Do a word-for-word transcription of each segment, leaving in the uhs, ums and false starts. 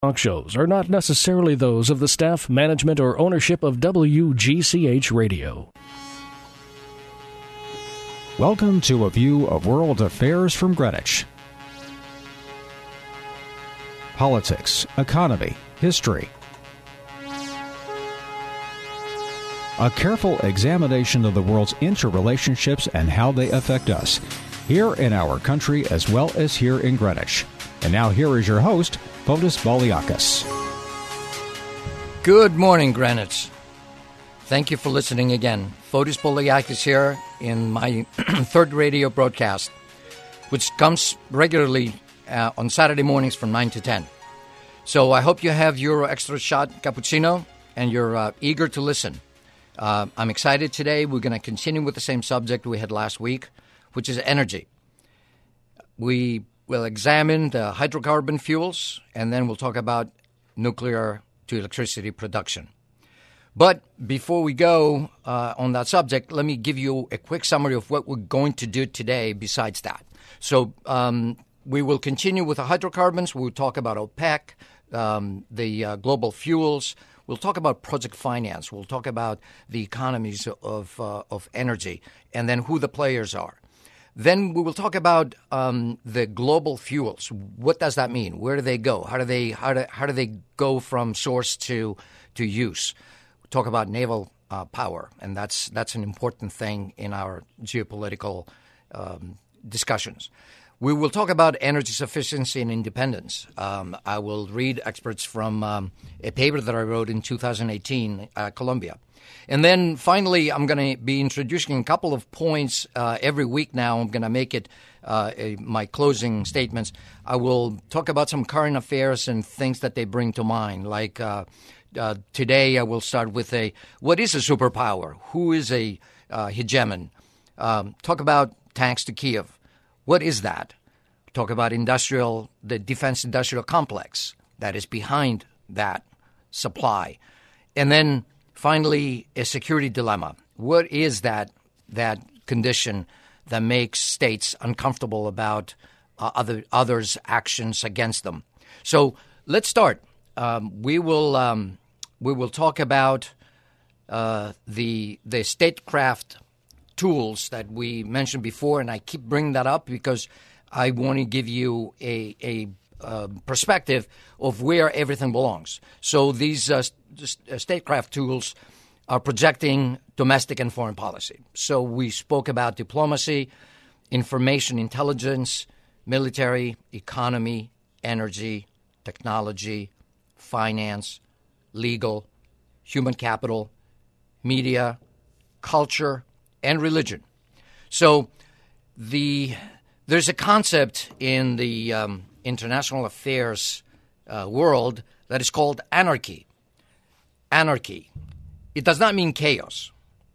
Talk shows are not necessarily those of the staff, management, or ownership of W G C H Radio. Welcome to a view of world affairs from Greenwich. Politics, economy, history. A careful examination of the world's interrelationships and how they affect us, here in our country as well as here in Greenwich. And now here is your host, Fotis Baliakis. Good morning, Greenwich. Thank you for listening again. Fotis Baliakis here in my third radio broadcast, which comes regularly uh, on Saturday mornings from nine to ten. So I hope you have your extra shot cappuccino and you're uh, eager to listen. Uh, I'm excited today. We're going to continue with the same subject we had last week, which is energy. We will examine the hydrocarbon fuels, and then we'll talk about nuclear to electricity production. But before we go uh, on that subject, let me give you a quick summary of what we're going to do today besides that. So um, we will continue with the hydrocarbons. We'll talk about OPEC, um, the uh, global fuels. We'll talk about project finance. We'll talk about the economies of uh, of energy, and then who the players are. Then we will talk about um, the global fuels. What does that mean? Where do they go? How do they how do how do they go from source to to use? We'll talk about naval uh, power, and that's that's an important thing in our geopolitical um, discussions. We will talk about energy sufficiency and independence. Um, I will read excerpts from um, a paper that I wrote in two thousand eighteen at Columbia. And then finally, I'm going to be introducing a couple of points uh, every week now. I'm going to make it uh, a, my closing statements. I will talk about some current affairs and things that they bring to mind. Like uh, uh, today, I will start with a, what is a superpower? Who is a uh, hegemon? Um, talk about tanks to Kiev. What is that? Talk about industrial, the defense industrial complex that is behind that supply. And then finally, a security dilemma. What is that that condition that makes states uncomfortable about uh, other others' actions against them? So let's start. Um, we will um, we will talk about uh, the the statecraft tools that we mentioned before, and I keep bringing that up because I want to give you a a uh, perspective of where everything belongs. So these uh, statecraft tools are projecting domestic and foreign policy. So we spoke about diplomacy, information intelligence, military, economy, energy, technology, finance, legal, human capital, media, culture, and religion. So the there's a concept in the um, international affairs uh, world that is called anarchy. Anarchy. It does not mean chaos.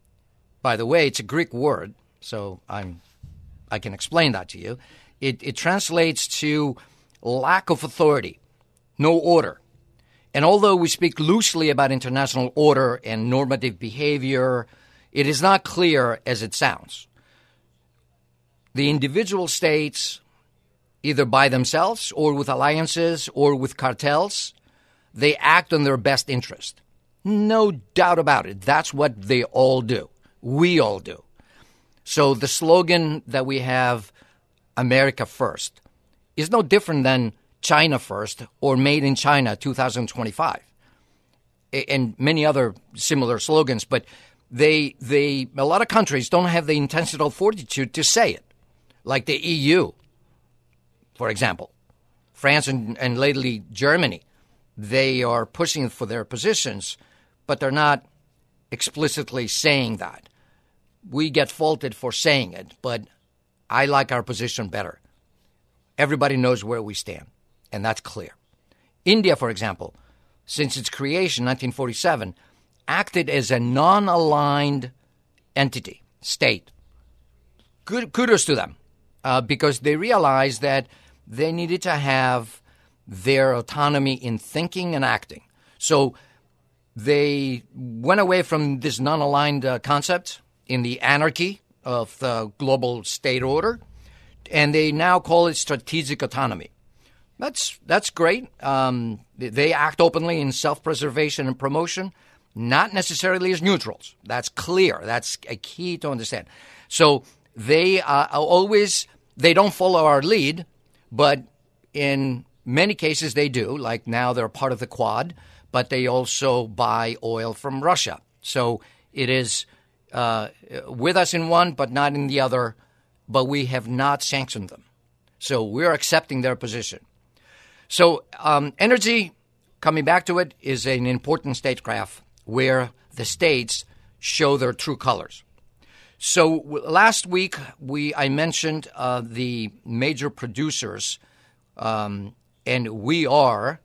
By the way, it's a Greek word, so I'm I can explain that to you. It, it translates to lack of authority, no order. And although we speak loosely about international order and normative behavior, it is not clear as it sounds. The individual states, either by themselves or with alliances or with cartels, they act on their best interest. No doubt about it. That's what they all do. We all do. So the slogan that we have, America First, is no different than China First or Made in China two thousand twenty-five, and many other similar slogans. But they, they, a lot of countries don't have the intentional fortitude to say it, like the E U, for example. France and, and lately Germany, they are pushing for their positions, but they're not explicitly saying that. We get faulted for saying it, but I like our position better. Everybody knows where we stand, and that's clear. India, for example, since its creation in nineteen forty-seven, acted as a non-aligned entity, state. Good, kudos to them, uh, because they realized that they needed to have their autonomy in thinking and acting. So they went away from this non-aligned uh, concept in the anarchy of the global state order, and they now call it strategic autonomy. That's that's great. Um, they act openly in self-preservation and promotion, not necessarily as neutrals. That's clear. That's a key to understand. So they uh, always, they don't follow our lead, but in many cases they do. Like now they're part of the Quad, but they also buy oil from Russia. So it is uh, with us in one, but not in the other, but we have not sanctioned them. So we're accepting their position. So um, energy, coming back to it, is an important statecraft where the states show their true colors. So w- last week we I mentioned uh, the major producers, um, and we are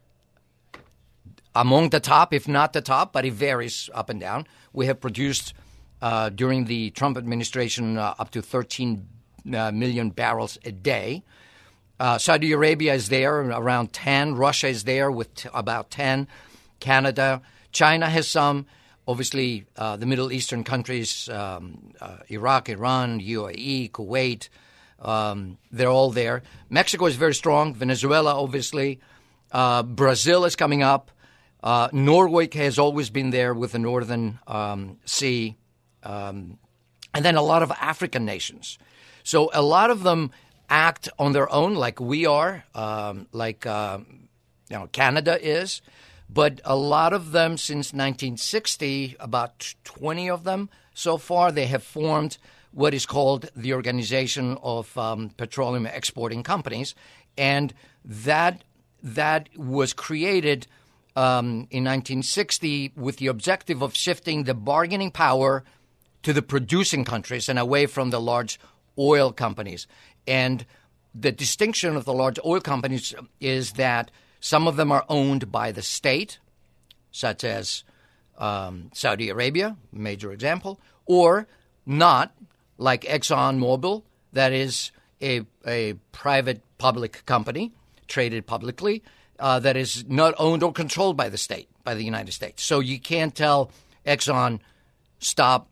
among the top, if not the top, but it varies up and down. We have produced uh, during the Trump administration uh, up to thirteen uh, million barrels a day. Uh, Saudi Arabia is there around ten. Russia is there with t- about ten. Canada. China has some. Obviously, uh, the Middle Eastern countries, um, uh, Iraq, Iran, U A E, Kuwait, um, they're all there. Mexico is very strong. Venezuela, obviously. Uh, Brazil is coming up. Uh, Norway has always been there with the Northern um, Sea. Um, and then a lot of African nations. So a lot of them act on their own like we are, um, like uh, you know, Canada is. But a lot of them since nineteen sixty, about twenty of them so far, they have formed what is called the Organization of um, Petroleum Exporting Companies. And that that was created um, in nineteen sixty with the objective of shifting the bargaining power to the producing countries and away from the large oil companies. And the distinction of the large oil companies is that some of them are owned by the state, such as um, Saudi Arabia, major example, or not, like ExxonMobil, that is a, a private public company, traded publicly, uh, that is not owned or controlled by the state, by the United States. So you can't tell Exxon stop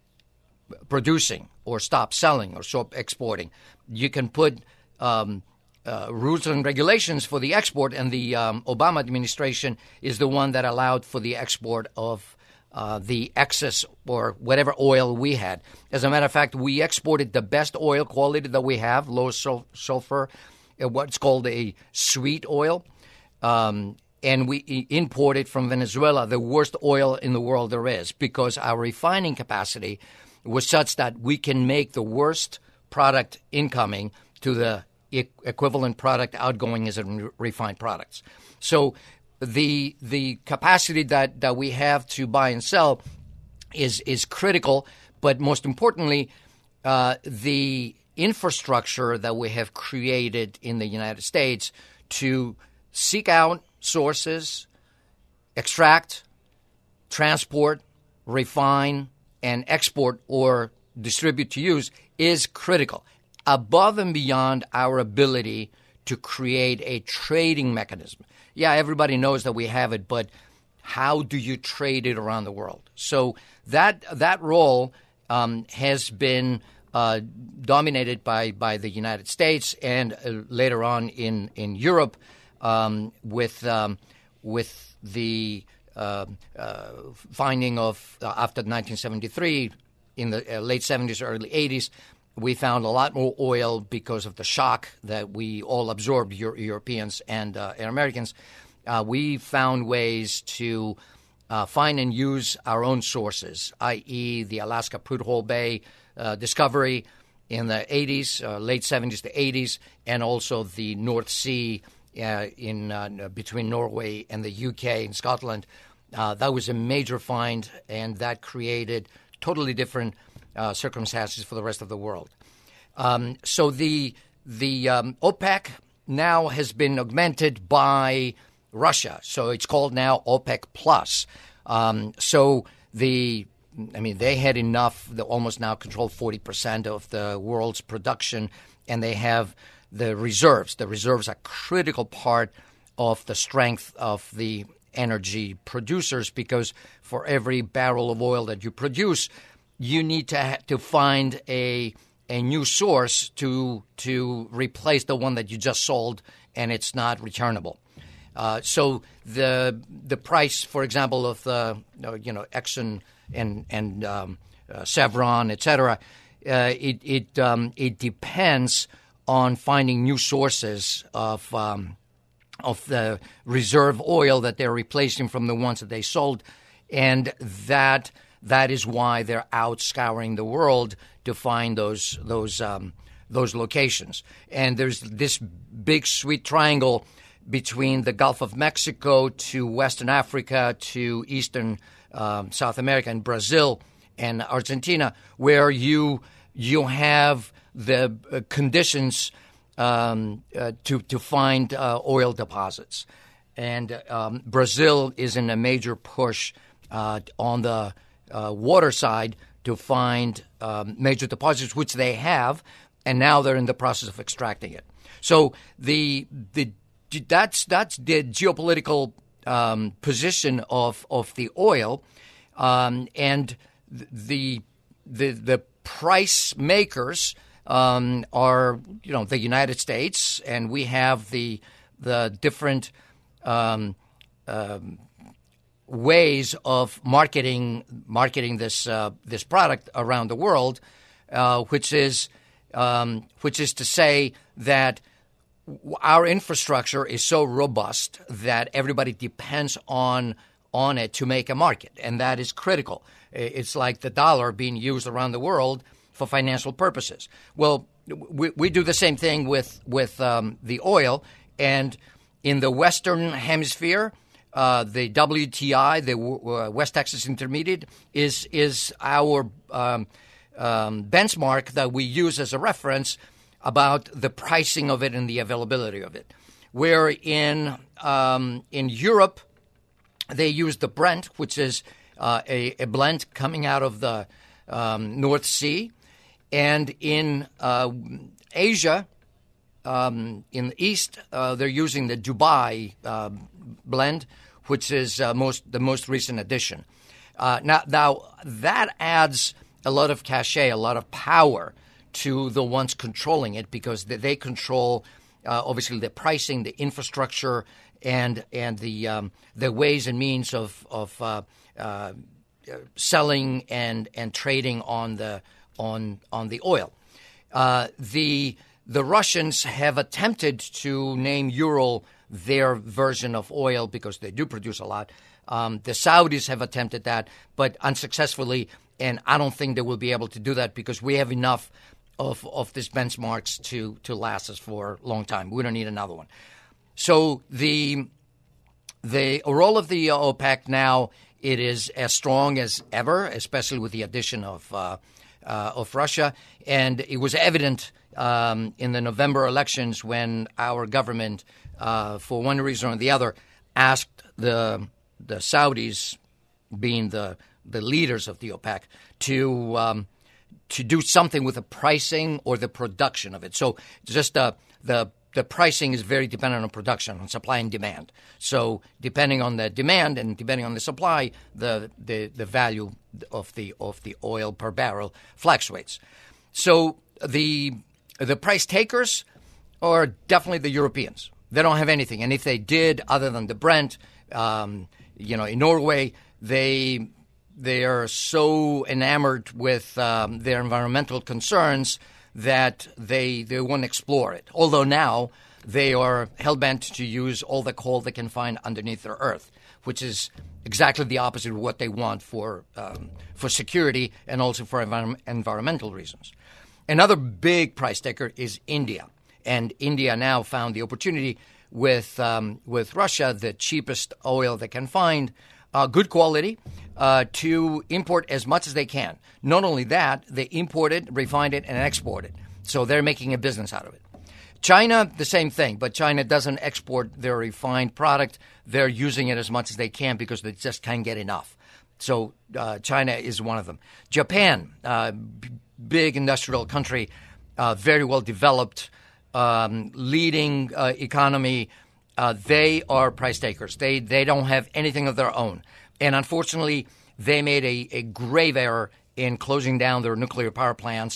producing or stop selling or stop exporting. You can put um, uh, rules and regulations for the export, and the um, Obama administration is the one that allowed for the export of uh, the excess or whatever oil we had. As a matter of fact, we exported the best oil quality that we have, low sul- sulfur, uh, what's called a sweet oil, um, and we imported from Venezuela the worst oil in the world there is, because our refining capacity was such that we can make the worst product incoming to the e- equivalent product outgoing as in re- refined products. So the the capacity that, that we have to buy and sell is is critical, but most importantly, uh, the infrastructure that we have created in the United States to seek out sources, extract, transport, refine, and export or distribute to use is critical, above and beyond our ability to create a trading mechanism. Yeah, everybody knows that we have it, but how do you trade it around the world? So that that role um, has been uh, dominated by, by the United States and uh, later on in, in Europe um, with um, with the Uh, uh, finding of uh, after nineteen seventy-three, in the uh, late seventies, early eighties, we found a lot more oil because of the shock that we all absorbed, Euro- Europeans and, uh, and Americans. Uh, we found ways to uh, find and use our own sources, that is the Alaska Prudhoe Bay uh, discovery in the eighties, uh, late seventies to eighties, and also the North Sea Uh, in uh, between Norway and the U K and Scotland. Uh, that was a major find, and that created totally different uh, circumstances for the rest of the world. Um, so the the um, OPEC now has been augmented by Russia, so it's called now OPEC Plus. Um, so the I mean they had enough; they almost now control forty percent of the world's production, and they have the reserves. The reserves are a critical part of the strength of the energy producers, because for every barrel of oil that you produce, you need to ha- to find a a new source to to replace the one that you just sold and it's not returnable. Uh, so the the price, for example, of the you know Exxon and and um, uh, Chevron, et cetera, uh, it it um, it depends on finding new sources of um, of the reserve oil that they're replacing from the ones that they sold, and that that is why they're out scouring the world to find those those um, those locations. And there's this big sweet triangle between the Gulf of Mexico to Western Africa to Eastern um, South America and Brazil and Argentina, where you you have the uh, conditions um, uh, to to find uh, oil deposits, and um, Brazil is in a major push uh, on the uh, water side to find um, major deposits, which they have, and now they're in the process of extracting it. So the the that's that's the geopolitical um, position of of the oil, um, and the the the price makers um, are you know the United States, and we have the the different um, um, ways of marketing marketing this uh, this product around the world, uh, which is um, which is to say that our infrastructure is so robust that everybody depends on on it to make a market, and that is critical. It's like the dollar being used around the world for financial purposes. Well, we, we do the same thing with with um, the oil, and in the Western Hemisphere, uh, the W T I, the uh, West Texas Intermediate, is is our um, um, benchmark that we use as a reference about the pricing of it and the availability of it. Where in um, in Europe, they use the Brent, which is uh, a, a blend coming out of the um, North Sea. And in uh, Asia, um, in the East, uh, they're using the Dubai uh, blend, which is uh, most the most recent addition. Uh, now, now, that adds a lot of cachet, a lot of power to the ones controlling it, because they control uh, obviously the pricing, the infrastructure, and and the um, the ways and means of of uh, uh, selling and and trading on the on on the oil. Uh, the the Russians have attempted to name Ural their version of oil because they do produce a lot. Um, the Saudis have attempted that, but unsuccessfully, and I don't think they will be able to do that because we have enough of of these benchmarks to to last us for a long time. We don't need another one. So the the role of the OPEC now, it is as strong as ever, especially with the addition of uh, uh, of Russia, and it was evident um, in the November elections when our government, uh, for one reason or the other, asked the the Saudis, being the the leaders of the OPEC, to um, to do something with the pricing or the production of it. So just uh, the the pricing is very dependent on production, on supply and demand. So depending on the demand and depending on the supply, the the, the value of the of the oil per barrel fluctuates. So the the price takers are definitely the Europeans. They don't have anything, and if they did, other than the Brent, um, you know, in Norway, they they are so enamored with um, their environmental concerns that they they won't explore it. Although now they are hell-bent to use all the coal they can find underneath their earth, which is exactly the opposite of what they want for um, for security and also for envir- environmental reasons. Another big price taker is India, and India now found the opportunity with um, with Russia, the cheapest oil they can find, uh, good quality, uh, to import as much as they can. Not only that, they import it, refine it, and export it. So they're making a business out of it. China, the same thing, but China doesn't export their refined product. They're using it as much as they can because they just can't get enough. So uh, China is one of them. Japan, uh, b- big industrial country, uh, very well developed, um, leading uh, economy. Uh, they are price takers. They they don't have anything of their own. And unfortunately, they made a, a grave error in closing down their nuclear power plants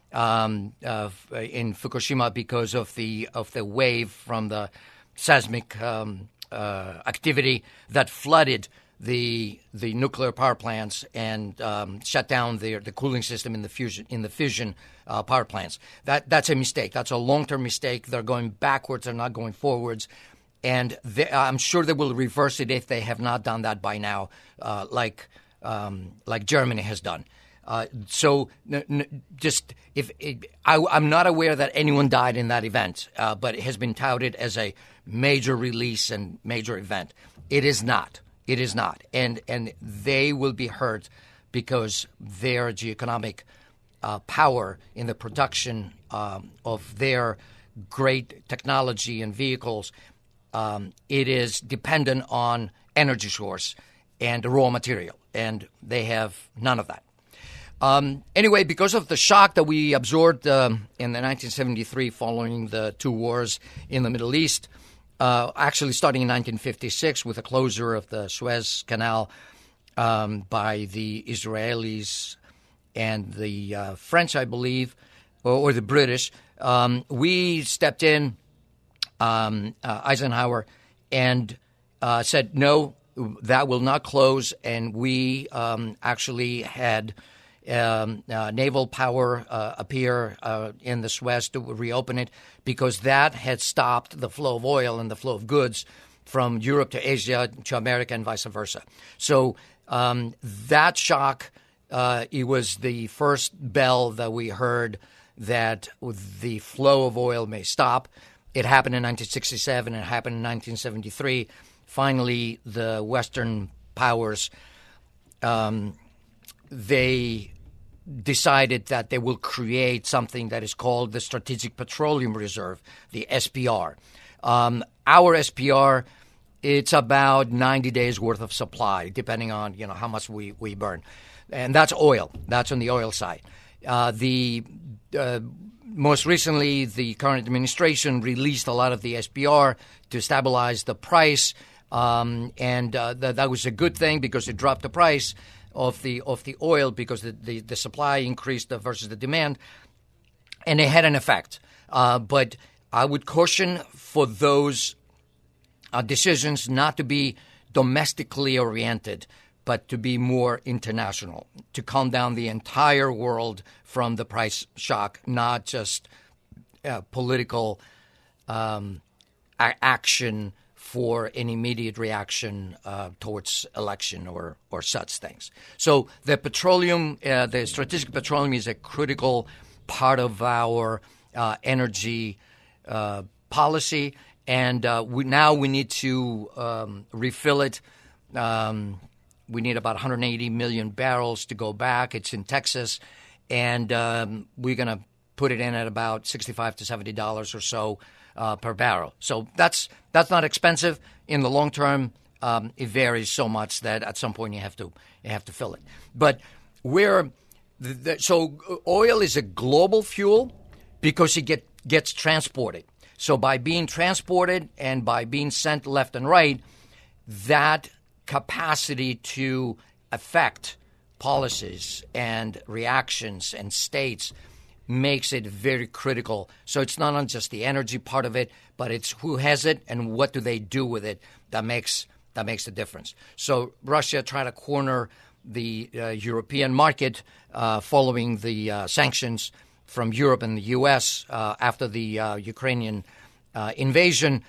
um, uh, in Fukushima because of the of the wave from the seismic um, uh, activity that flooded the the nuclear power plants and um, shut down the the cooling system in the fusion in the fission uh, power plants. That that's a mistake. That's a long-term mistake. They're going backwards. They're not going forwards. And they, I'm sure they will reverse it if they have not done that by now, uh, like um, like Germany has done. Uh, so n- n- just if it, I, I'm not aware that anyone died in that event, uh, but it has been touted as a major release and major event. It is not. It is not. And and they will be hurt because their geoeconomic uh, power in the production um, of their great technology and vehicles, um, it is dependent on energy source and raw material, and they have none of that. Um, anyway, because of the shock that we absorbed um, in the nineteen seventy-three following the two wars in the Middle East, uh, actually starting in nineteen fifty-six with the closure of the Suez Canal um, by the Israelis and the uh, French, I believe, or, or the British, um, we stepped in, um, uh, Eisenhower, and uh, said, no, that will not close, and we um, actually had Um, uh, naval power uh, appear uh, in the Suez to reopen it because that had stopped the flow of oil and the flow of goods from Europe to Asia to America and vice versa. So um, that shock, uh, it was the first bell that we heard that the flow of oil may stop. It happened in nineteen sixty-seven. It happened in nineteen seventy-three. Finally, the Western powers, um, they decided that they will create something that is called the Strategic Petroleum Reserve, the S P R. Um, our S P R, it's about ninety days worth of supply, depending on, you know, how much we, we burn. And that's oil. That's on the oil side. Uh, the uh, most recently, the current administration released a lot of the S P R to stabilize the price. Um, and uh, th- that was a good thing because it dropped the price of the of the oil because the, the, the supply increased versus the demand, and it had an effect. Uh, but I would caution for those uh, decisions not to be domestically oriented, but to be more international, to calm down the entire world from the price shock, not just uh, political um, a- action for an immediate reaction uh, towards election or, or such things. So the petroleum, uh, the strategic petroleum is a critical part of our uh, energy uh, policy, and uh, we, now we need to um, refill it. Um, we need about one hundred eighty million barrels to go back. It's in Texas, and um, we're going to put it in at about sixty-five to seventy dollars or so Uh, per barrel. So that's that's not expensive. In the long term, um, it varies so much that at some point you have to you have to fill it. But we're the, the, so oil is a global fuel because it get gets transported. So by being transported and by being sent left and right, that capacity to affect policies and reactions and states makes it very critical. So it's not on just the energy part of it, but it's who has it and what do they do with it that makes that makes the difference. So Russia tried to corner the uh, European market uh, following the uh, sanctions from Europe and the U S uh, after the uh, Ukrainian uh, invasion.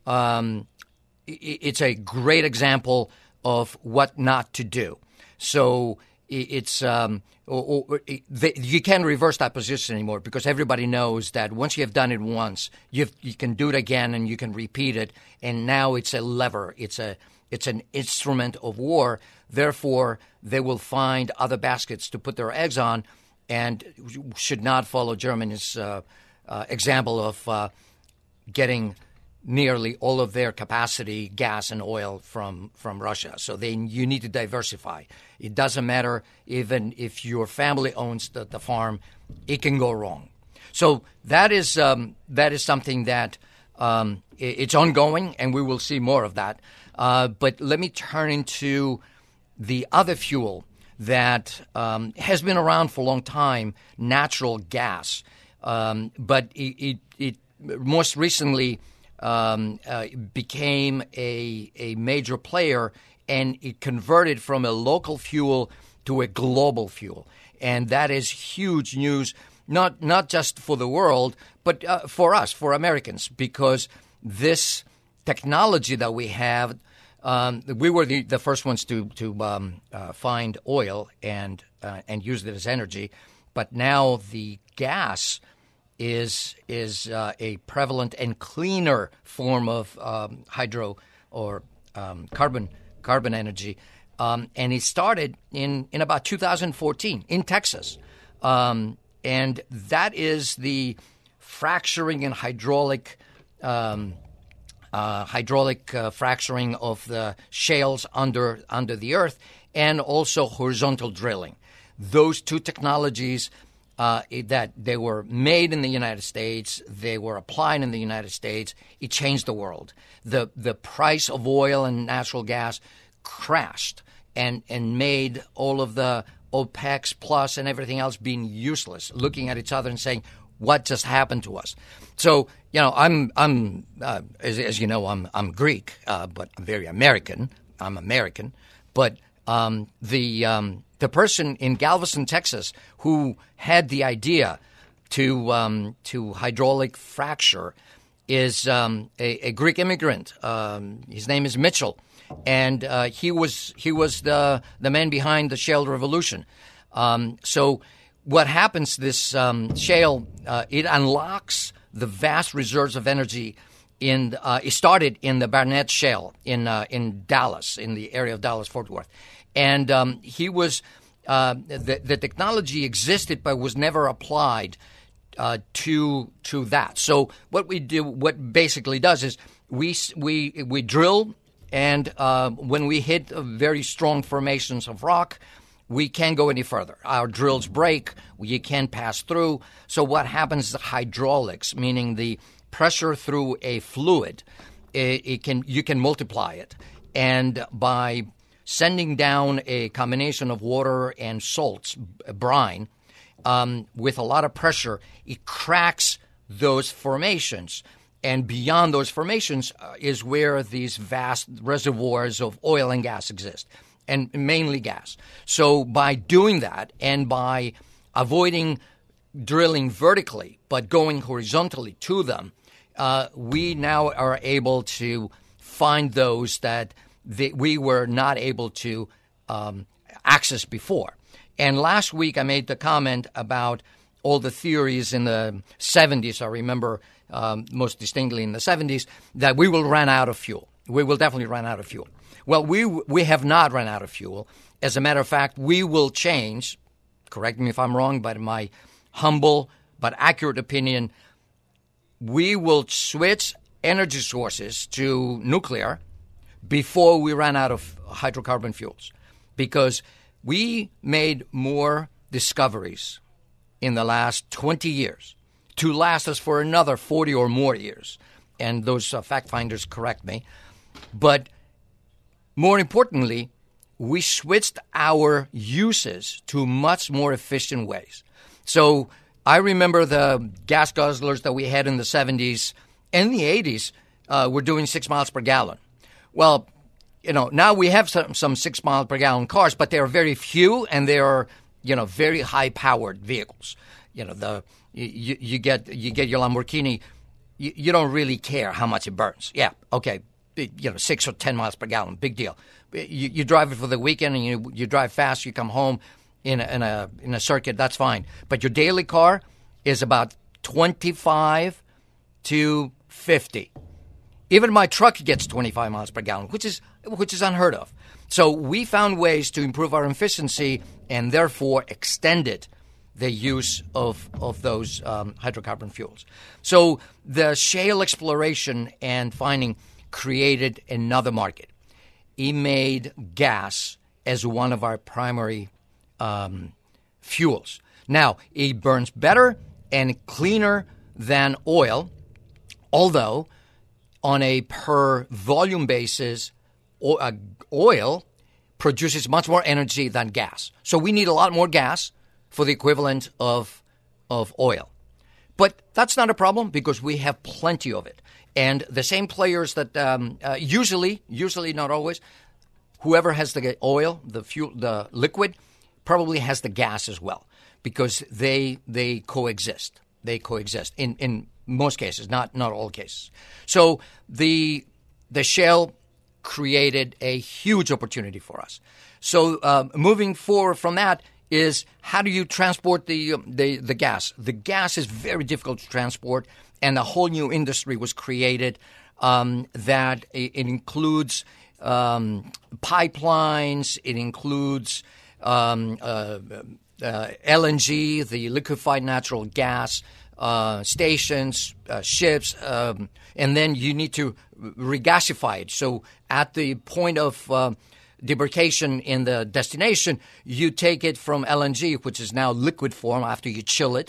Um, it's a great example of what not to do. So it's um, or, or, they, you can't reverse that position anymore because everybody knows that once you have done it once, you you can do it again and you can repeat it. And now it's a lever. It's a it's an instrument of war. Therefore, they will find other baskets to put their eggs on, and should not follow Germany's uh, uh, example of uh, getting nearly all of their capacity, gas and oil, from, from Russia. So they, you need to diversify. It doesn't matter even if your family owns the, the farm, it can go wrong. So that is um, that is something that um, it, it's ongoing, and we will see more of that. Uh, but let me turn into the other fuel that um, has been around for a long time, natural gas. Um, but it, it, it most recently um, uh, became a, a major player, and it converted from a local fuel to a global fuel. And that is huge news, not not just for the world, but uh, for us, for Americans, because this technology that we have, um, we were the, the first ones to to um, uh, find oil and uh, and use it as energy, but now the gas is is uh, a prevalent and cleaner form of um, hydro or um, carbon carbon energy, um, and it started in in about two thousand fourteen in Texas, um, and that is the fracturing and hydraulic. Um, Uh, hydraulic uh, fracturing of the shales under under the earth, and also horizontal drilling. Those two technologies uh, that they were made in the United States, they were applied in the United States. It changed the world. The the price of oil and natural gas crashed and and made all of the OPEC plus and everything else being useless, looking at each other and saying, what just happened to us? So, you know, I'm, I'm, uh, as, as you know, I'm, I'm Greek, uh, but I'm very American. I'm American, but um, the um, the person in Galveston, Texas, who had the idea to um, to hydraulic fracture is um, a, a Greek immigrant. Um, his name is Mitchell, and uh, he was he was the the man behind the shale revolution. Um, so. What happens, this um, shale, uh, it unlocks the vast reserves of energy in, uh, it started in the Barnett Shale in uh, in Dallas, in the area of Dallas-Fort Worth. And um, he was, uh, the, the technology existed but was never applied uh, to to that. So what we do, what basically does is we, we, we drill, and uh, when we hit very strong formations of rock, we can't go any further. Our drills break. You can't pass through. So what happens is hydraulics, meaning the pressure through a fluid, it, it can you can multiply it. And by sending down a combination of water and salts, brine, um, with a lot of pressure, it cracks those formations. And beyond those formations uh, is where these vast reservoirs of oil and gas exist. And mainly gas. So by doing that, and by avoiding drilling vertically but going horizontally to them, uh, we now are able to find those that they, we were not able to um, access before. And last week I made the comment about all the theories in the seventies. I remember um, most distinctly in the seventies that we will run out of fuel. We will definitely run out of fuel. Well, we we have not run out of fuel. As a matter of fact, we will change, correct me if I'm wrong, but in my humble but accurate opinion, we will switch energy sources to nuclear before we run out of hydrocarbon fuels, because we made more discoveries in the last twenty years to last us for another forty or more years. And those uh, fact finders correct me. But more importantly, we switched our uses to much more efficient ways. So I remember the gas guzzlers that we had in the seventies and the eighties uh, were doing six miles per gallon. Well, you know, now we have some, some six mile per gallon cars, but they are very few, and they are, you know, very high powered vehicles. You know, the you, you get you get your Lamborghini, you, you don't really care how much it burns. Yeah, okay. You know, six or ten miles per gallon, big deal. You, you drive it for the weekend, and you you drive fast. You come home in a, in a in a circuit. That's fine. But your daily car is about twenty-five to fifty. Even my truck gets twenty-five miles per gallon, which is which is unheard of. So we found ways to improve our efficiency and therefore extended the use of of those um, hydrocarbon fuels. So the shale exploration and finding created another market. He made gas as one of our primary um, fuels. Now, it burns better and cleaner than oil, although on a per volume basis, oil produces much more energy than gas. So we need a lot more gas for the equivalent of of oil. But that's not a problem because we have plenty of it. And the same players that um, uh, usually, usually not always, whoever has the oil, the fuel, the liquid, probably has the gas as well because they they coexist. They coexist in, in most cases, not not all cases. So the the shale created a huge opportunity for us. So uh, moving forward from that is how do you transport the, the the gas? The gas is very difficult to transport, and a whole new industry was created um, that it, it includes um, pipelines, it includes um, uh, uh, L N G, the liquefied natural gas, uh, stations, uh, ships, um, and then you need to regasify it. So at the point of uh, debarkation in the destination, you take it from L N G, which is now liquid form after you chill it,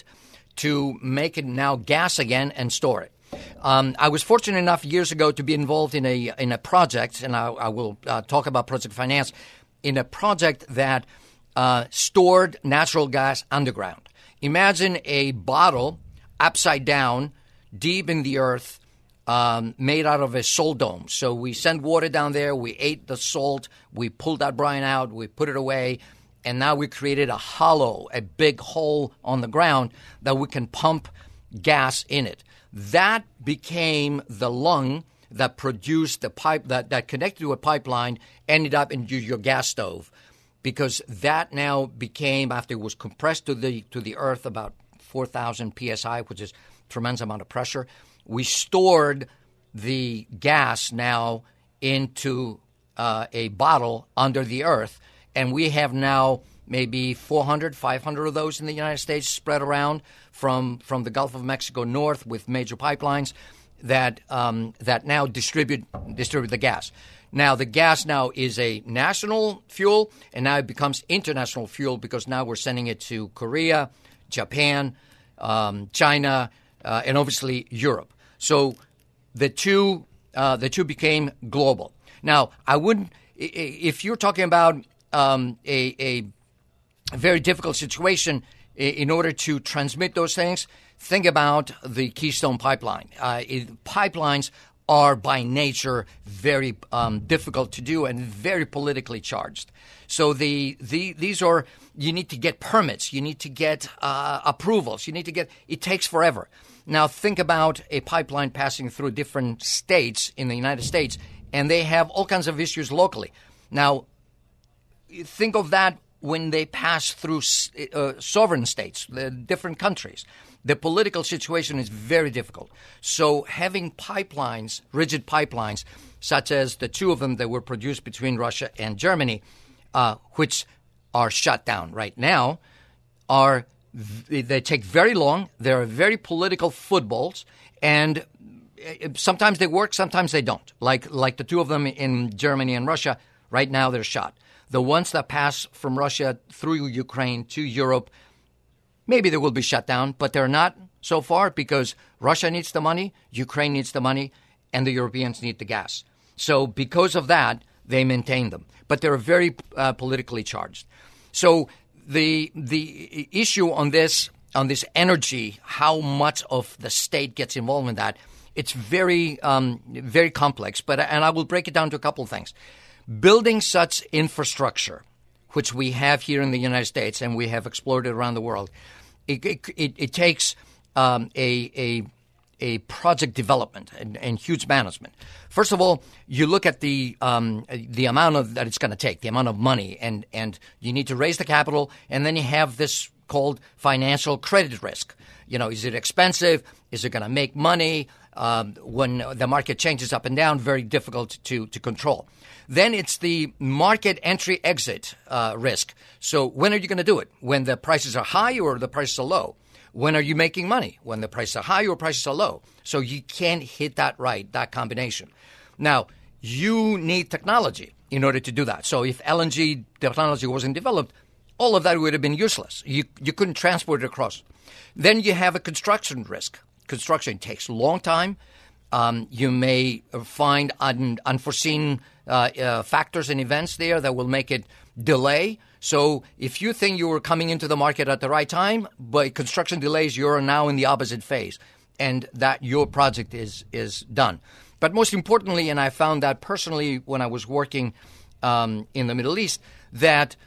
to make it now gas again and store it. Um, I was fortunate enough years ago to be involved in a in a project, and I, I will uh, talk about project finance, in a project that uh, stored natural gas underground. Imagine a bottle upside down, deep in the earth, Um, made out of a salt dome. So we send water down there, we ate the salt, we pulled that brine out, we put it away, and now we created a hollow, a big hole on the ground that we can pump gas in it. That became the lung that produced the pipe, that, that connected to a pipeline, ended up in your, your gas stove. Because that now became, after it was compressed to the to the earth, about four thousand P S I, which is a tremendous amount of pressure, we stored the gas now into uh, a bottle under the earth, and we have now maybe four hundred, five hundred of those in the United States spread around from, from the Gulf of Mexico north with major pipelines that um, that now distribute distribute the gas. Now, the gas now is a national fuel, and now it becomes international fuel because now we're sending it to Korea, Japan, um, China, uh, and obviously Europe. So the two uh, the two became global. Now, I wouldn't if you're talking about um, a, a very difficult situation in order to transmit those things. Think about the Keystone Pipeline. Uh, it, pipelines are by nature very um, difficult to do and very politically charged. So the, the these are you need to get permits, you need to get uh, approvals, you need to get it takes forever. Now think about a pipeline passing through different states in the United States, and they have all kinds of issues locally. Now think of that when they pass through uh, sovereign states, the different countries. The political situation is very difficult. So having pipelines, rigid pipelines, such as the two of them that were produced between Russia and Germany, uh, which are shut down right now, are they take very long. They're very political footballs, and sometimes they work, sometimes they don't. Like like the two of them in Germany and Russia, right now they're shot. The ones that pass from Russia through Ukraine to Europe, maybe they will be shut down, but they're not so far because Russia needs the money, Ukraine needs the money, and the Europeans need the gas. So because of that, they maintain them. But they're very uh, politically charged. So the the issue on this on this energy, how much of the state gets involved in that, it's very um, very complex. But and I will break it down to a couple of things. Building such infrastructure, which we have here in the United States and we have explored it around the world, it it, it takes um, a a a project development and, and huge management. First of all, you look at the um, the amount of that it's going to take, the amount of money, and and you need to raise the capital, and then you have this called financial credit risk. You know, is it expensive? Is it going to make money? Um, when the market changes up and down, very difficult to to control. Then it's the market entry exit uh, risk. So when are you going to do it? When the prices are high or the prices are low? When are you making money? When the prices are high or prices are low? So you can't hit that right, that combination. Now, you need technology in order to do that. So if L N G technology wasn't developed, all of that would have been useless. You you couldn't transport it across. Then you have a construction risk. Construction takes a long time. Um, you may find un- unforeseen uh, uh, factors and events there that will make it delay. So if you think you were coming into the market at the right time, but construction delays, you're now in the opposite phase, and that your project is is done. But most importantly, and I found that personally when I was working um, in the Middle East, that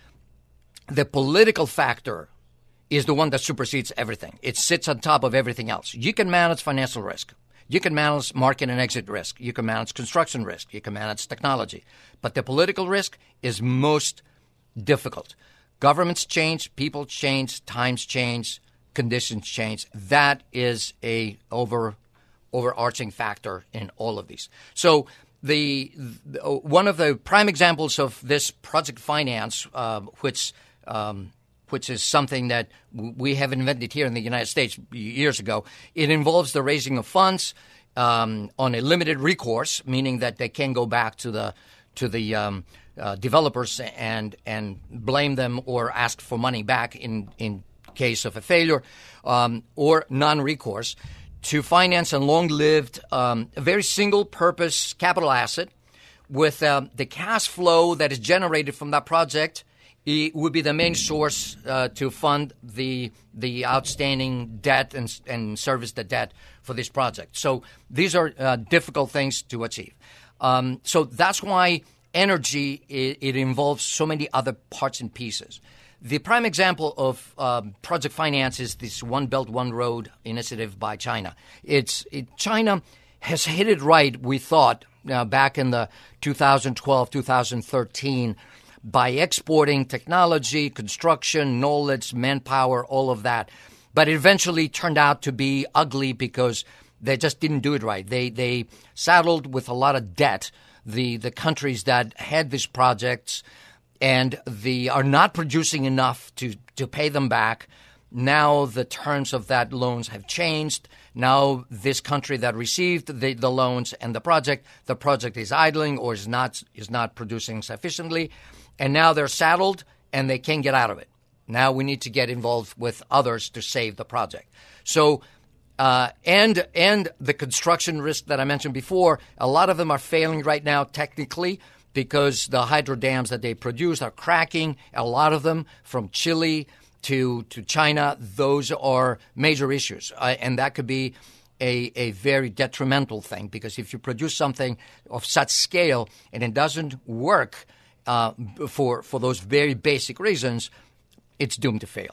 the political factor is the one that supersedes everything. It sits on top of everything else. You can manage financial risk. You can manage market and exit risk. You can manage construction risk. You can manage technology. But the political risk is most difficult. Governments change, people change, times change, conditions change. That is a over overarching factor in all of these. So the, the one of the prime examples of this project finance, uh, which um, which is something that we have invented here in the United States years ago. It involves the raising of funds um, on a limited recourse, meaning that they can go back to the to the um, uh, developers and and blame them or ask for money back in, in case of a failure, um, or non-recourse to finance a long-lived, um, a very single-purpose capital asset with uh, the cash flow that is generated from that project. It would be the main source uh, to fund the the outstanding debt and and service the debt for this project. So these are uh, difficult things to achieve. Um, so that's why energy it, it involves so many other parts and pieces. The prime example of um, project finance is this One Belt One Road initiative by China. It's it, China has hit it right. We thought uh, back in the two thousand twelve, two thousand thirteen. By exporting technology, construction, knowledge, manpower, all of that. But it eventually turned out to be ugly because they just didn't do it right. They they saddled with a lot of debt, the, the countries that had these projects, and they are not producing enough to, to pay them back. Now the terms of that loans have changed. Now this country that received the, the loans and the project, the project is idling or is not is not producing sufficiently. And now they're saddled and they can't get out of it. Now we need to get involved with others to save the project. So, uh, and and the construction risk that I mentioned before, a lot of them are failing right now technically because the hydro dams that they produce are cracking. A lot of them from Chile to to China, those are major issues. Uh, and that could be a, a very detrimental thing because if you produce something of such scale and it doesn't work, Uh, for for those very basic reasons, it's doomed to fail.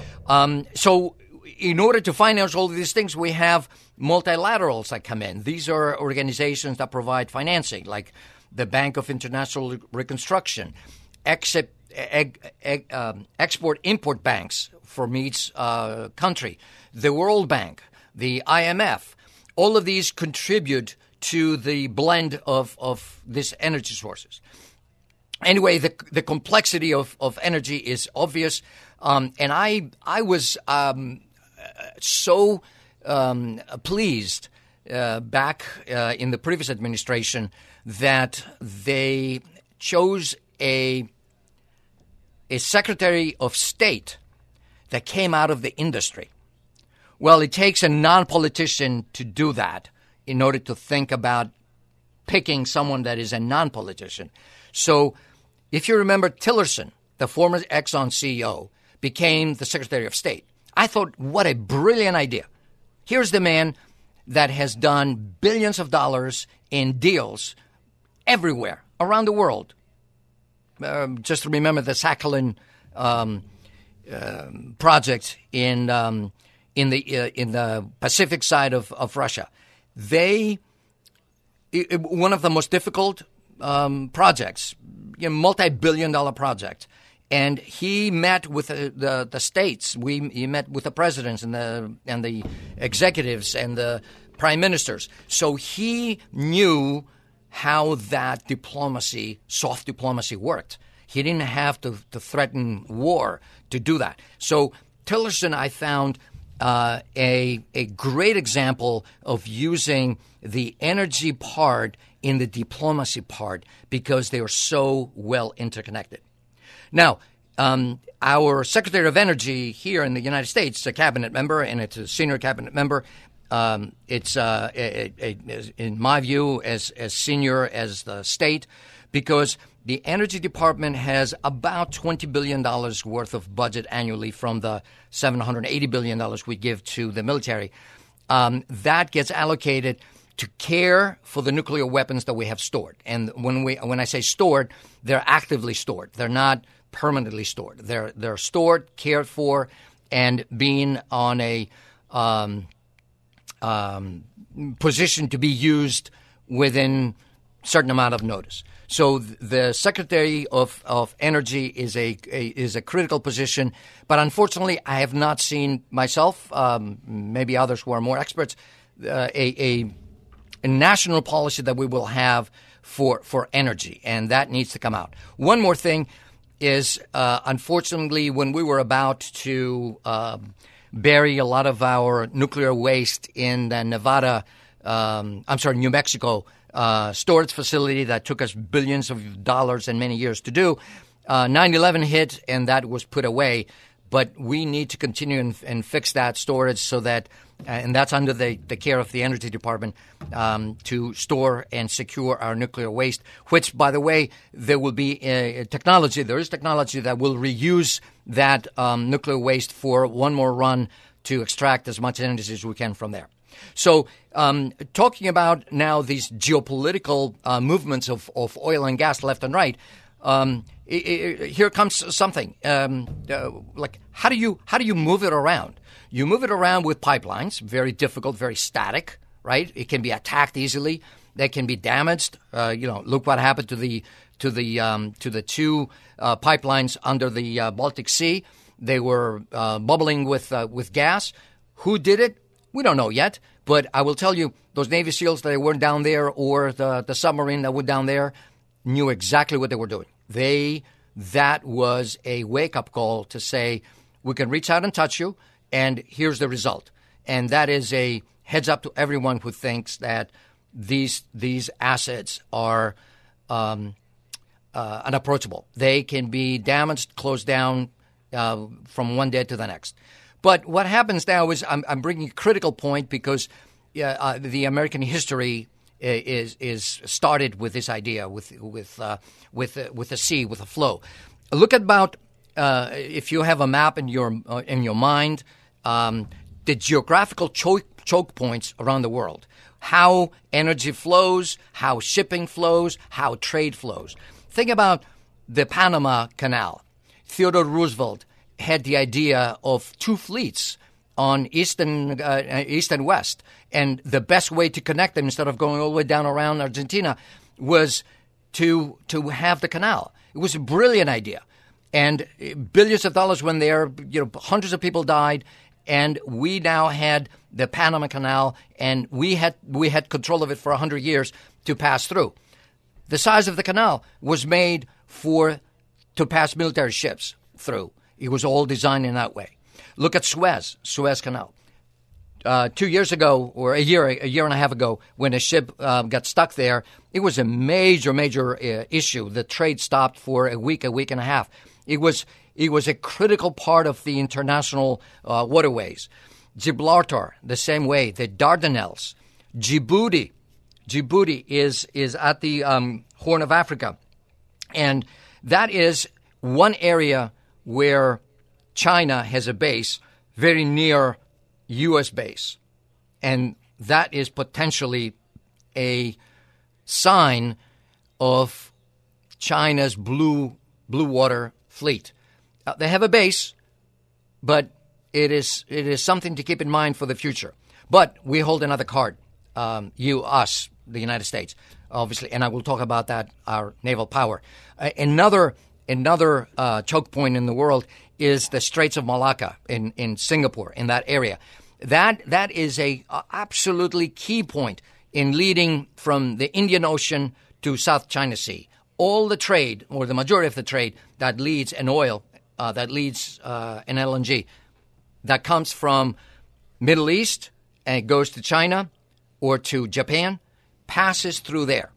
Um, so in order to finance all of these things, we have multilaterals that come in. These are organizations that provide financing, like the Bank of International Reconstruction, except, eg, eg, um, export-import banks from each uh, country, the World Bank, the I M F. All of these contribute to the blend of, of these energy sources. Anyway, the the complexity of, of energy is obvious, um, and I I was um, so um, pleased uh, back uh, in the previous administration that they chose a a Secretary of State that came out of the industry. Well, it takes a non-politician to do that in order to think about picking someone that is a non-politician. So if you remember, Tillerson, the former Exxon C E O, became the Secretary of State. I thought, what a brilliant idea. Here's the man that has done billions of dollars in deals everywhere around the world. Um, just remember the Sakhalin um, uh, project in um, in the uh, in the Pacific side of, of Russia. They it, it, one of the most difficult um, projects. A multi-billion dollar project. And he met with the, the, the states. We he met with the presidents and the and the executives and the prime ministers. So he knew how that diplomacy, soft diplomacy, worked. He didn't have to, to threaten war to do that. So Tillerson, I found uh, a a great example of using the energy part in the diplomacy part because they are so well interconnected. Now, um, our Secretary of Energy here in the United States, a cabinet member, and it's a senior cabinet member, Um, it's, uh, a, a, a, in my view, as, as senior as the state, because the Energy Department has about twenty billion dollars worth of budget annually from the seven hundred eighty billion dollars we give to the military. Um, that gets allocated to care for the nuclear weapons that we have stored. And when we when I say stored, they're actively stored. They're not permanently stored. They're they're stored, cared for, and being on a um, um, position to be used within a certain amount of notice. So the Secretary of, of Energy is a, a is a critical position, but unfortunately, I have not seen myself, um, maybe others who are more experts, uh, a, a a national policy that we will have for for energy, and that needs to come out. One more thing is, uh, unfortunately, when we were about to uh, bury a lot of our nuclear waste in the Nevada, um, I'm sorry, New Mexico. Uh, storage facility that took us billions of dollars and many years to do. Uh, nine eleven hit, and that was put away. But we need to continue and, and fix that storage so that, uh, and that's under the, the care of the Energy Department, um, to store and secure our nuclear waste, which, by the way, there will be a, a technology, there is technology that will reuse that um, nuclear waste for one more run to extract as much energy as we can from there. So um, talking about now these geopolitical uh, movements of, of oil and gas left and right, um, it, it, here comes something. Um, uh, like how do you how do you move it around? You move it around with pipelines, very difficult, very static, right? It can be attacked easily. They can be damaged. Uh, you know, look what happened to the to the um, to the two uh, pipelines under the uh, Baltic Sea. They were uh, bubbling with uh, with gas. Who did it? We don't know yet, but I will tell you, those Navy SEALs that were down there or the, the submarine that were down there knew exactly what they were doing. They, that was a wake-up call to say, we can reach out and touch you, and here's the result. And that is a heads-up to everyone who thinks that these these assets are um, uh, unapproachable. They can be damaged, closed down uh, from one day to the next. But what happens now is I'm, I'm bringing a critical point because uh, uh, the American history is is started with this idea, with with uh, with uh, with a sea, with a flow. Look at about uh, if you have a map in your uh, in your mind, um, the geographical choke choke points around the world, how energy flows, how shipping flows, how trade flows. Think about the Panama Canal. Theodore Roosevelt had the idea of two fleets on east and, uh, east and west. And the best way to connect them, instead of going all the way down around Argentina, was to to have the canal. It was a brilliant idea. And billions of dollars went there. You know, hundreds of people died. And we now had the Panama Canal, and we had we had control of it for one hundred years to pass through. The size of the canal was made for to pass military ships through. It was all designed in that way. Look at Suez, Suez Canal. Uh, two years ago, or a year, a year and a half ago, when a ship uh, got stuck there, it was a major, major uh, issue. The trade stopped for a week, a week and a half. It was it was a critical part of the international uh, waterways. Gibraltar, the same way. The Dardanelles, Djibouti, Djibouti is is at the um, Horn of Africa, and that is one area where China has a base very near U S base. And that is potentially a sign of China's blue blue water fleet. Uh, they have a base, but it is it is something to keep in mind for the future. But we hold another card, um, you, us, the United States, obviously, and I will talk about that, our naval power. Uh, another Another uh, choke point in the world is the Straits of Malacca in, in Singapore, in that area. That that is a uh, absolutely key point in leading from the Indian Ocean to South China Sea. All the trade, or the majority of the trade that leads in oil, uh, that leads uh, in L N G, that comes from Middle East and it goes to China or to Japan, passes through there.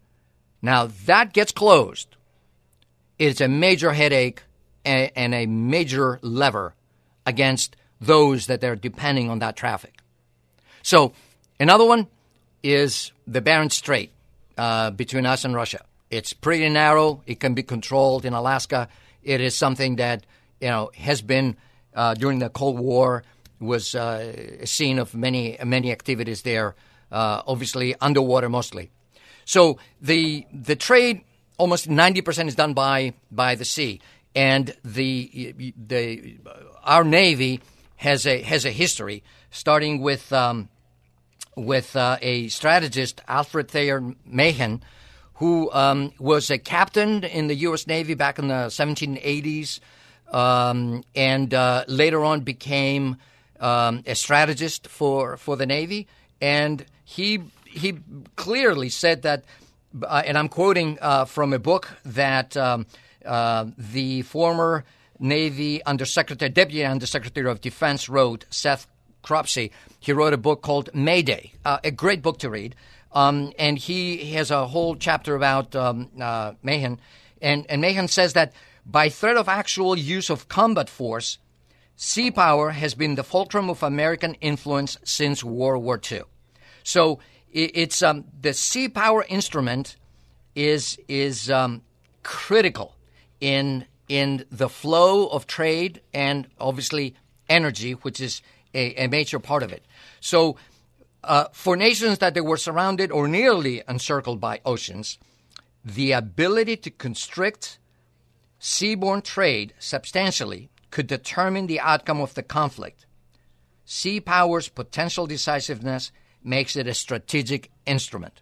Now that gets closed. It's a major headache and, and a major lever against those that are depending on that traffic. So another one is the Bering Strait uh, between us and Russia. It's pretty narrow. It can be controlled in Alaska. It is something that, you know, has been uh, during the Cold War was uh, a scene of many many activities there. Uh, obviously underwater mostly. So the the trade almost ninety percent is done by by the sea, and the the our Navy has a has a history starting with um, with uh, a strategist, Alfred Thayer Mahan, who um, was a captain in the U S Navy back in the seventeen eighties, um, and uh, later on became um, a strategist for for the Navy. And he he clearly said that, uh, and I'm quoting uh, from a book that um, uh, the former Navy Undersecretary, Deputy Undersecretary of Defense wrote, Seth Cropsey. He wrote a book called Mayday, uh, a great book to read. Um, and he has a whole chapter about um, uh, Mahan. And, and Mahan says that by threat of actual use of combat force, sea power has been the fulcrum of American influence since World War Two. So it, it's um, the sea power instrument is is um, critical in in the flow of trade and obviously energy, which is a, a major part of it. So uh, for nations that they were surrounded or nearly encircled by oceans, the ability to constrict seaborne trade substantially could determine the outcome of the conflict. Sea power's potential decisiveness makes it a strategic instrument.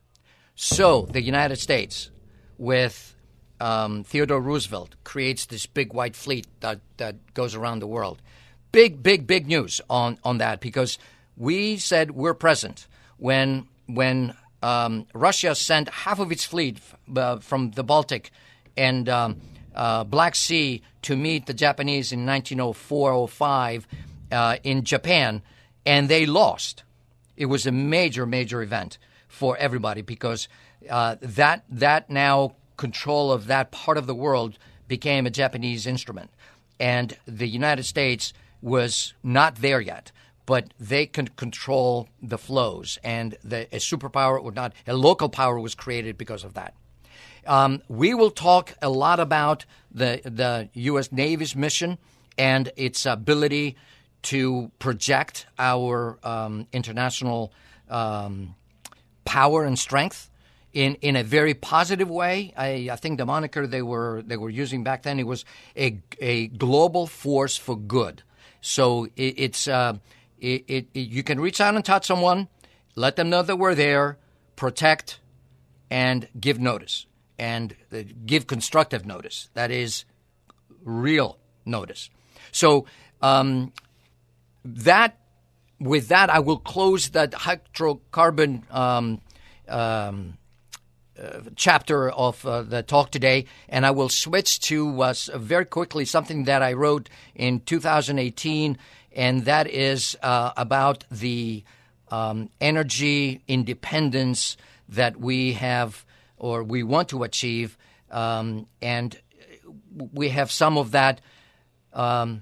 So the United States, with um, Theodore Roosevelt, creates this big white fleet that, that goes around the world. Big, big, big news on, on that, because we said we're present when when um, Russia sent half of its fleet uh, from the Baltic and um, uh, Black Sea to meet the Japanese in nineteen oh four oh five uh, in Japan, and they lost. It was a major, major event for everybody because uh, that that now control of that part of the world became a Japanese instrument. And the United States was not there yet, but they can control the flows. And the, a superpower or not, a local power was created because of that. Um, we will talk a lot about the the U S Navy's mission and its ability to project our um, international um, power and strength in, in a very positive way. I, I think the moniker they were they were using back then, it was a a global force for good. So it, it's uh, it, it, it you can reach out and touch someone, let them know that we're there, protect, and give notice, and uh, give constructive notice. That is real notice. So. Um, That, with that, I will close that hydrocarbon um, um, uh, chapter of uh, the talk today, and I will switch to uh, very quickly something that I wrote in two thousand eighteen, and that is uh, about the um, energy independence that we have or we want to achieve, um, and we have some of that. Um,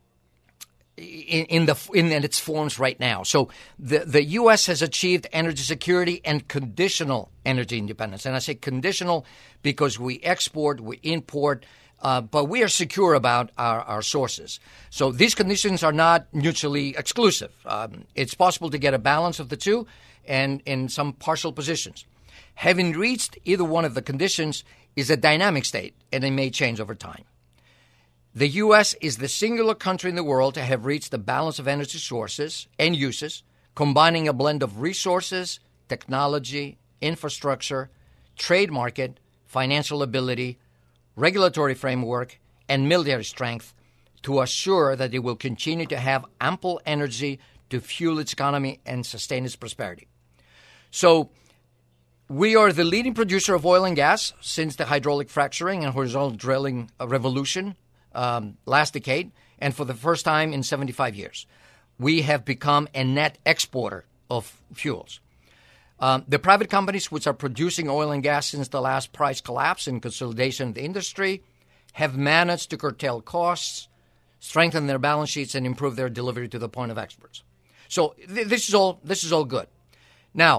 In, in the in its forms right now. So the the U S has achieved energy security and conditional energy independence. And I say conditional because we export, we import, uh, but we are secure about our, our sources. So these conditions are not mutually exclusive. Um, it's possible to get a balance of the two and in some partial positions. Having reached either one of the conditions is a dynamic state, and it may change over time. The U S is the singular country in the world to have reached the balance of energy sources and uses, combining a blend of resources, technology, infrastructure, trade market, financial ability, regulatory framework, and military strength to assure that it will continue to have ample energy to fuel its economy and sustain its prosperity. So we are the leading producer of oil and gas since the hydraulic fracturing and horizontal drilling revolution Um, last decade, and for the first time in seventy-five years. We have become a net exporter of fuels. Um, the private companies which are producing oil and gas since the last price collapse and consolidation of the industry have managed to curtail costs, strengthen their balance sheets, and improve their delivery to the point of exports. So th- this is all this is all good. Now,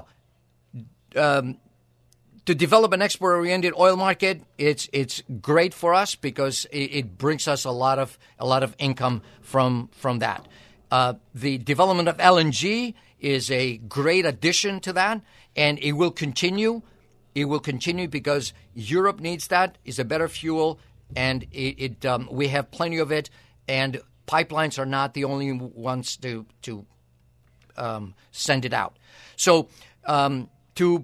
um, to develop an export-oriented oil market, it's it's great for us because it, it brings us a lot of a lot of income from from that. Uh, the development of L N G is a great addition to that, and it will continue. It will continue because Europe needs that. It's a better fuel, and it, it um, we have plenty of it. And pipelines are not the only ones to to um, send it out. So um, to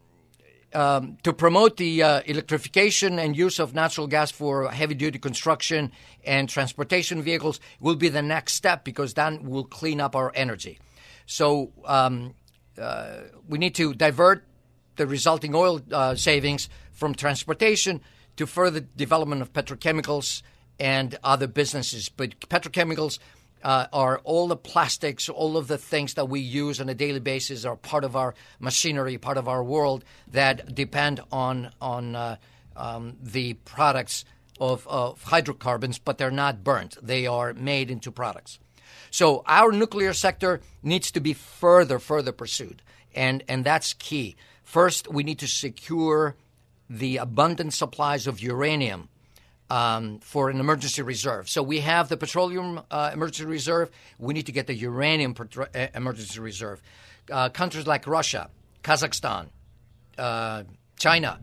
um, to promote the uh, electrification and use of natural gas for heavy-duty construction and transportation vehicles will be the next step because that will clean up our energy. So um, uh, we need to divert the resulting oil uh, savings from transportation to further development of petrochemicals and other businesses. But petrochemicals uh, are all the plastics, all of the things that we use on a daily basis are part of our machinery, part of our world that depend on on uh, um, the products of, of hydrocarbons, but they're not burnt. They are made into products. So our nuclear sector needs to be further, further pursued, and and that's key. First, we need to secure the abundant supplies of uranium um, for an emergency reserve. So we have the petroleum uh, emergency reserve. We need to get the uranium petro- uh, emergency reserve. Uh, countries like Russia, Kazakhstan, uh, China,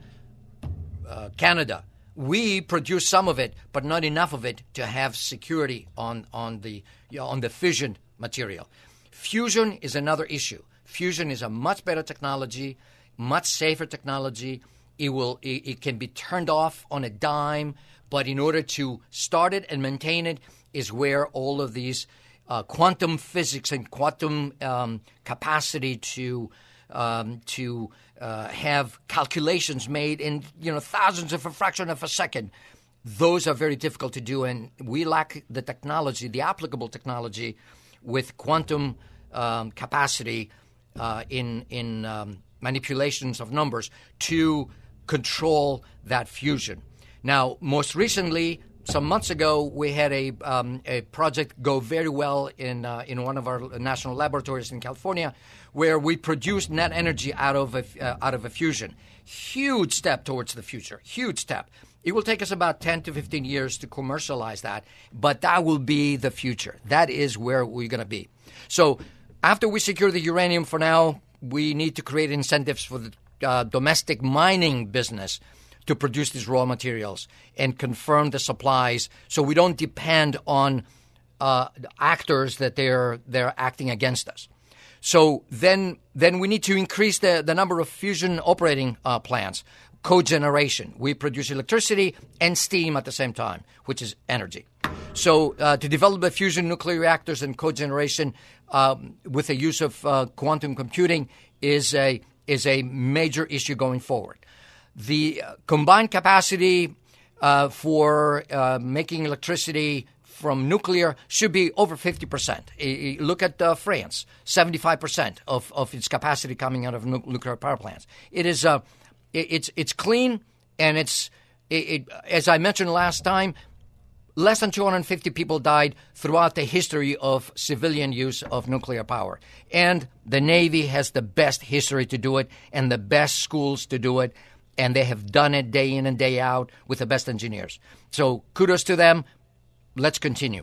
uh, Canada, we produce some of it, but not enough of it to have security on on the you know, on the fission material. Fusion is another issue. Fusion is a much better technology, much safer technology. It will it, it can be turned off on a dime, but in order to start it and maintain it is where all of these uh, quantum physics and quantum um, capacity to um, to uh, have calculations made in you know thousands of a fraction of a second. Those are very difficult to do, and we lack the technology, the applicable technology, with quantum um, capacity uh, in in um, manipulations of numbers to control that fusion. Now, most recently, some months ago, we had a um, a project go very well in uh, in one of our national laboratories in California, where we produced net energy out of a, uh, out of a fusion. Huge step towards the future. Huge step. It will take us about ten to fifteen years to commercialize that, but that will be the future. That is where we're going to be. So after we secure the uranium for now, we need to create incentives for the uh, domestic mining business to produce these raw materials and confirm the supplies so we don't depend on uh, actors that they're they're acting against us. So then then we need to increase the, the number of fusion operating uh, plants. Cogeneration. We produce electricity and steam at the same time, which is energy. So uh, to develop the fusion nuclear reactors and cogeneration um, with the use of uh, quantum computing is a is a major issue going forward. The uh, combined capacity uh, for uh, making electricity from nuclear should be over fifty percent. I, I look at uh, France, seventy-five percent of, of its capacity coming out of nu- nuclear power plants. It is uh, it, it's it's clean, and it's it, it, as I mentioned last time, less than two hundred fifty people died throughout the history of civilian use of nuclear power. And the Navy has the best history to do it and the best schools to do it. And they have done it day in and day out with the best engineers. So kudos to them. Let's continue.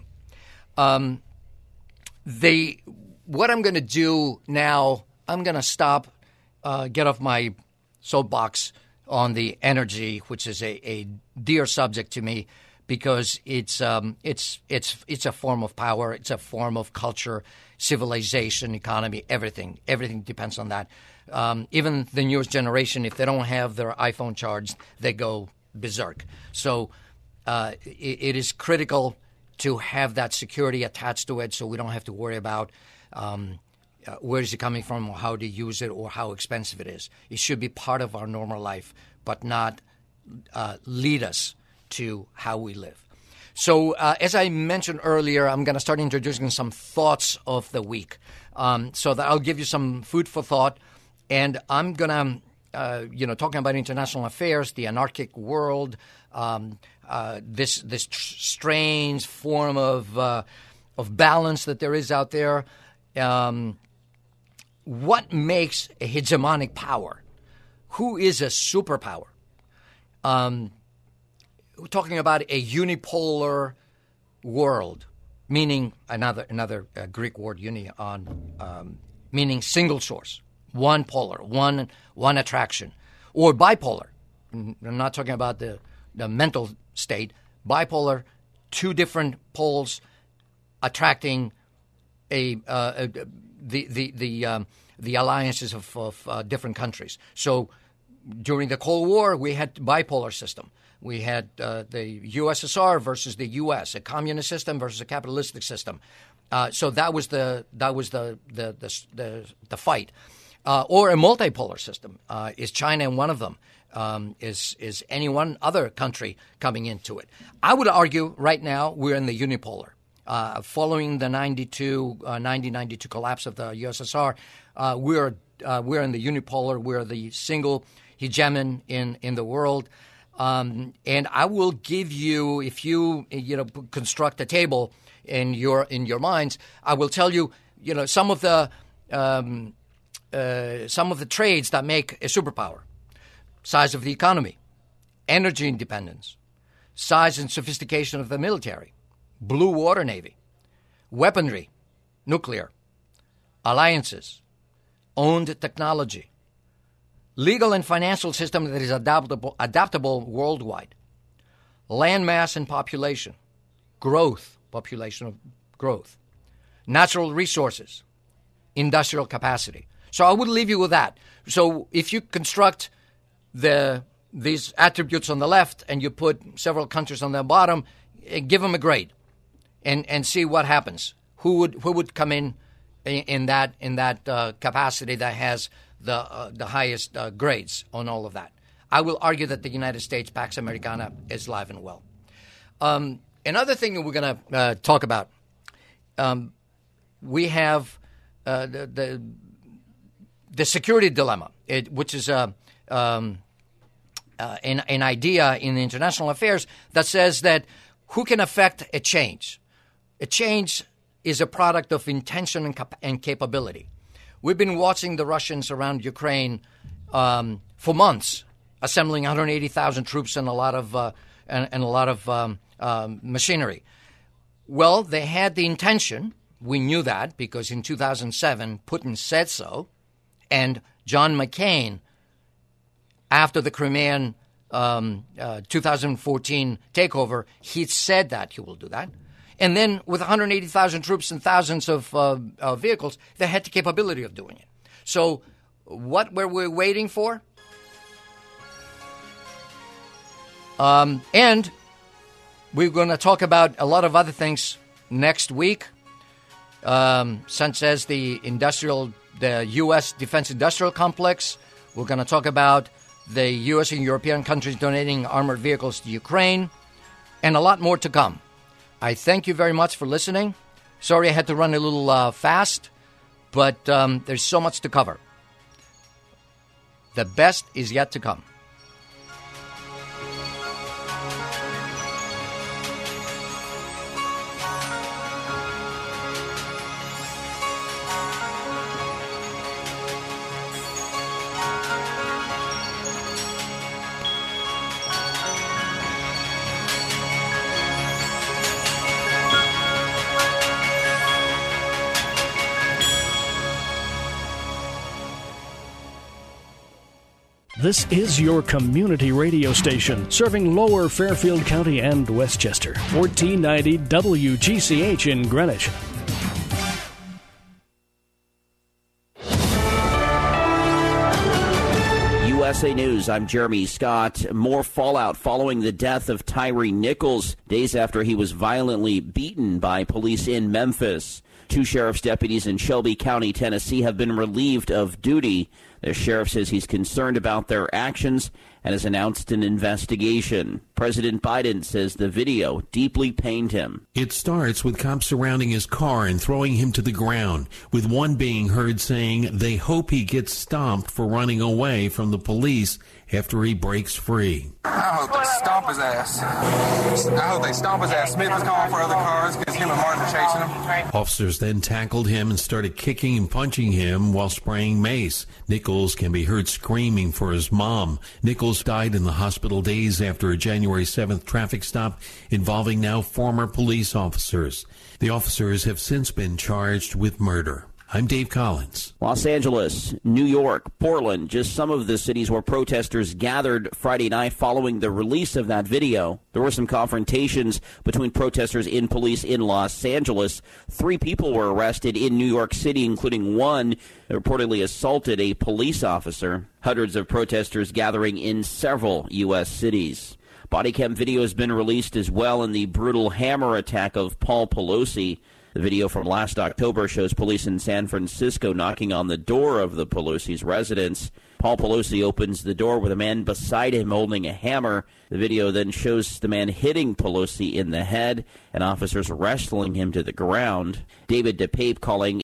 Um, they, what I'm going to do now, I'm going to stop, uh, get off my soapbox on the energy, which is a, a dear subject to me, because it's um, it's it's it's a form of power, it's a form of culture, civilization, economy, everything. Everything depends on that. Um, even the newest generation, if they don't have their iPhone charged, they go berserk. So uh, it, it is critical to have that security attached to it, so we don't have to worry about um, uh, where is it coming from, or how to use it, or how expensive it is. It should be part of our normal life, but not uh, lead us to how we live. So uh, as I mentioned earlier, I'm going to start introducing some thoughts of the week, um, so that I'll give you some food for thought. And I'm going to, uh, you know, talking about international affairs, the anarchic world, um, uh, this this tr- strange form of uh, of balance that there is out there. um, what makes a hegemonic power? Who is a superpower? Um, we're talking about a unipolar world, meaning another another uh, Greek word uni on um, meaning single source, one polar, one one attraction, or bipolar. I'm not talking about the the mental state. Bipolar, two different poles attracting a, uh, a the the the um, the alliances of, of uh, different countries. So during the Cold War, we had bipolar system. We had uh, the U S S R versus the U S, a communist system versus a capitalistic system. Uh, so that was the that was the the the the, the fight, uh, or a multipolar system. Uh, is China one of them? Um, is is any one other country coming into it? I would argue right now we're in the unipolar. Uh, following the ninety-two, uh, nineteen ninety-two collapse of the U S S R, uh, we're uh, we're in the unipolar. We're the single hegemon in in the world. Um, and I will give you, if you you know construct a table in your in your minds, I will tell you you know some of the um, uh, some of the trades that make a superpower: size of the economy, energy independence, size and sophistication of the military, blue water navy, weaponry, nuclear, alliances, owned technology, legal and financial system that is adaptable, adaptable worldwide, land mass and population, growth, population of growth, natural resources, industrial capacity. So I would leave you with that. So if you construct the these attributes on the left and you put several countries on the bottom, give them a grade and, and see what happens. Who would who would come in in, in that in that uh, capacity that has the uh, the highest uh, grades on all of that? I will argue that the United States, Pax Americana, is alive and well. Um, another thing that we're going to uh, talk about, um, we have uh, the, the the security dilemma, it, which is a um, uh, an, an idea in international affairs that says that who can affect a change? A change is a product of intention and, cap- and capability. We've been watching the Russians around Ukraine um, for months, assembling one hundred eighty thousand troops and a lot of uh, and, and a lot of um, um, machinery. Well, they had the intention. We knew that because in two thousand seven, Putin said so, and John McCain, after the Crimean um, uh, two thousand fourteen takeover, he said that he will do that. And then with one hundred eighty thousand troops and thousands of uh, uh, vehicles, they had the capability of doing it. So what were we waiting for? Um, and we're going to talk about a lot of other things next week, um, such as the industrial, the U S defense industrial complex. We're going to talk about the U S and European countries donating armored vehicles to Ukraine, and a lot more to come. I thank you very much for listening. Sorry I had to run a little uh, fast, but um, there's so much to cover. The best is yet to come. This is your community radio station, serving Lower Fairfield County and Westchester. fourteen ninety W G C H in Greenwich. U S A News, I'm Jeremy Scott. More fallout following the death of Tyree Nichols, days after he was violently beaten by police in Memphis. Two sheriff's deputies in Shelby County, Tennessee, have been relieved of duty. The sheriff says he's concerned about their actions and has announced an investigation. President Biden says the video deeply pained him. It starts with cops surrounding his car and throwing him to the ground, with one being heard saying they hope he gets stomped for running away from the police after he breaks free. I hope they stomp his ass. I hope they stomp his ass. Smith was calling for other cars because him and Martin are chasing him. Officers then tackled him and started kicking and punching him while spraying mace. Nichols can be heard screaming for his mom. Nichols died in the hospital days after a January seventh traffic stop involving now former police officers. The officers have since been charged with murder. I'm Dave Collins. Los Angeles, New York, Portland, just some of the cities where protesters gathered Friday night following the release of that video. There were some confrontations between protesters and police in Los Angeles. Three people were arrested in New York City, including one that reportedly assaulted a police officer. Hundreds of protesters gathering in several U S cities. Body cam video has been released as well in the brutal hammer attack of Paul Pelosi. The video from last October shows police in San Francisco knocking on the door of the Pelosi's residence. Paul Pelosi opens the door with a man beside him holding a hammer. The video then shows the man hitting Pelosi in the head and officers wrestling him to the ground. David DePape calling